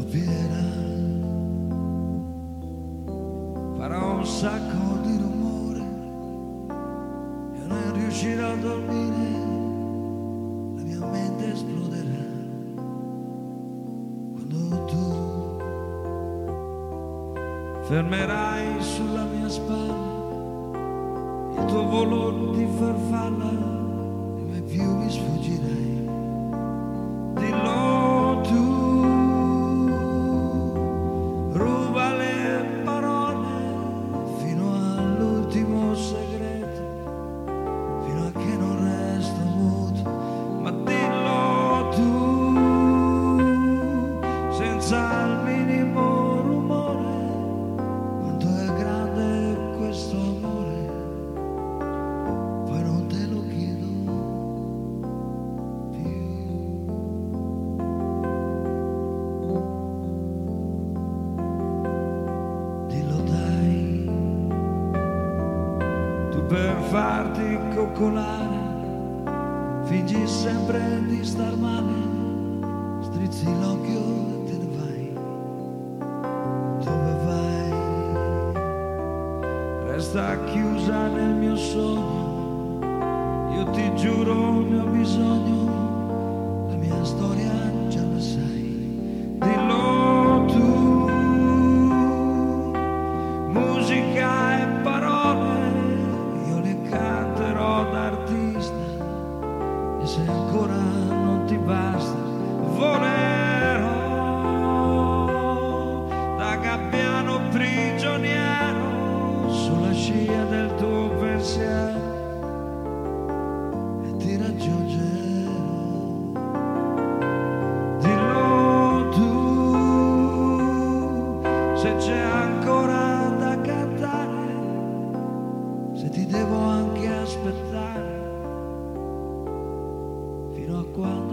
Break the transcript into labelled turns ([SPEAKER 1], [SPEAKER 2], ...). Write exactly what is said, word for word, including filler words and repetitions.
[SPEAKER 1] soffiera, farò un sacco di rumore e non riuscirò a dormire, la mia mente esploderà quando tu fermerai sulla mia spalla il tuo volo di farfalla e mai più mi sfuggirai. Dillo tu, ruba le parole fino all'ultimo segreto, fino a che non resto muto, ma dillo tu, senza il minimo rumore, quanto è grande questo amore, poi non te lo chiedo più. Dillo dai, tu per farti coccolare fingi sempre di star male, strizzi l'occhio e te ne vai. Dove vai? Resta chiusa nel mio sogno, io ti giuro ne ho bisogno, la mia storia già la sai. Dillo tu, musica e parole, io le canterò d'artista, e se ancora non ti basta, volerò da gabbiano prigioniero sulla scia del tuo pensiero e ti raggiungerò. Dillo tu, se c'è ancora da cantare, se ti devo anche aspettare, fino a quando